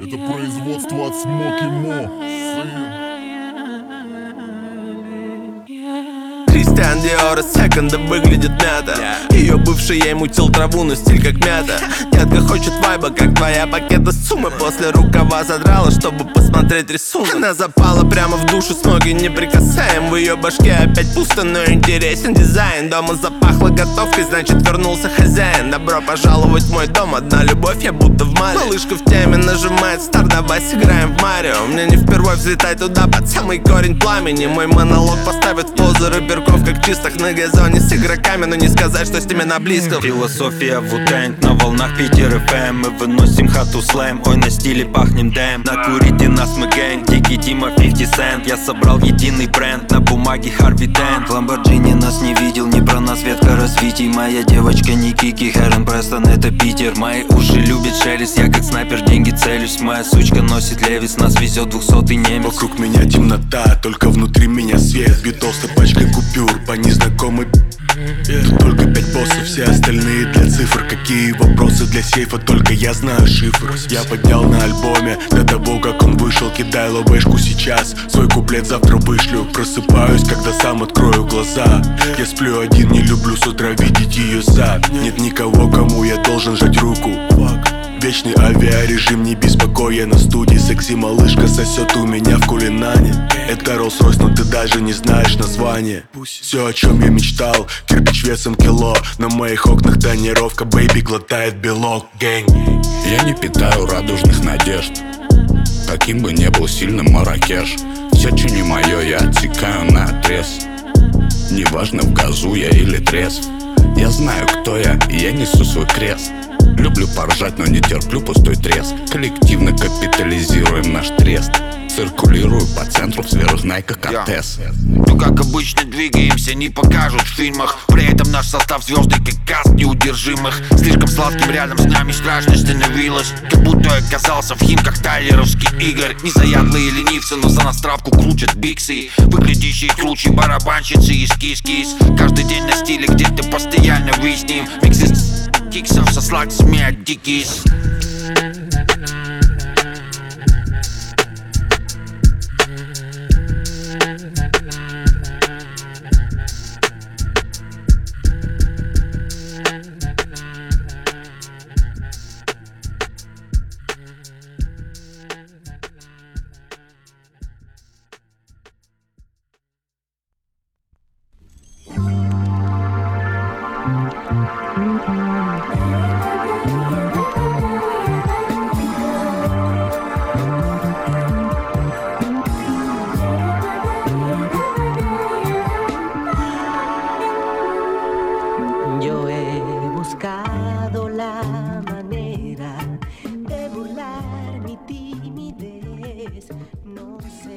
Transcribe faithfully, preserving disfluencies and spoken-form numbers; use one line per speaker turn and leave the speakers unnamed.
Это производство от Смоки Мо.
Кристиан Диор из секонда выглядит мята. Ее бывший ей мутил траву, но стиль как мята. Детка хочет вайба, как твоя пакета с суммы. После рукава задрала, чтобы посмотреть рисунок. Она запала прямо в душу, Смоки не прикасаем. В ее башке опять пусто, но интересен дизайн. Дома запахло готовкой, значит вернулся хозяин. Добро пожаловать в мой дом, одна любовь, я будто в Мали. Малышка в теме нажимает старт, давай сыграем в Марио. Мне не впервой взлетать туда под самый корень пламени. Мой монолог поставит в позу рыберков, как чистых на газоне с игроками, но не сказать, что с ними на близком.
Философия Ву-Тэнг на волнах Питер эф эм. Мы выносим хату слэм, ой, на стиле пахнем дэм. Накурите нас мы гэнг, Дикий Дима пятьдесят Cent. Я собрал единый бренд, на бумаге Харви Дент. Ламборджини нас не видел, не про нас ветка развитий. Моя девочка не Кики, Хэрон Престон, это Питер. Мои уши любят шелест, я как снайпер деньги целюсь. Моя сучка носит левис, нас везет двухсотый немец.
Вокруг меня темнота, только внутри меня свет. Бью толстой пачкой купюр по незнакомой. Тут только пять боссов, все остальные для цифр. Какие вопросы для сейфа, только я знаю шифр. Я поднял на альбоме до того, как он вышел. Кидай лобешку сейчас, свой куплет завтра вышлю. Просыпаюсь, когда сам открою глаза. Я сплю один, не люблю с утра видеть ее зад. Нет никого, кому я должен жать руку. Вечный авиарежим, не беспокой, я на студии. Секси-малышка сосет у меня в кулинане. Это Rolls-Royce, но ты даже не знаешь название. Все, о чем я мечтал, кирпич весом кило. На моих окнах тонировка, бэйби глотает белок. Гэнг.
Я не питаю радужных надежд, каким бы ни был сильным Марракеш. Все, что не мое, я отсекаю на отрез. Неважно, в газу я или трезв. Я знаю, кто я, и я несу свой крест. Люблю поржать, но не терплю пустой треск. Коллективно капитализируем наш трест. Циркулирую по центру в сферах Найка Кортес.
Ну как обычно двигаемся, не покажут в фильмах. При этом наш состав звезды как каст неудержимых. Слишком сладким рядом с нами страшно становилось. Как будто я оказался в Химках тайлеровский Игорь. Не заядлые ленивцы, но за нас травку крутят биксы. Выглядящие круче барабанщицы из кис-кис. Каждый день на стиле, где ты постоянно выясним. Миксы киксов со сладкими от дикис.
Yo he buscado la manera de burlar mi timidez. No sé.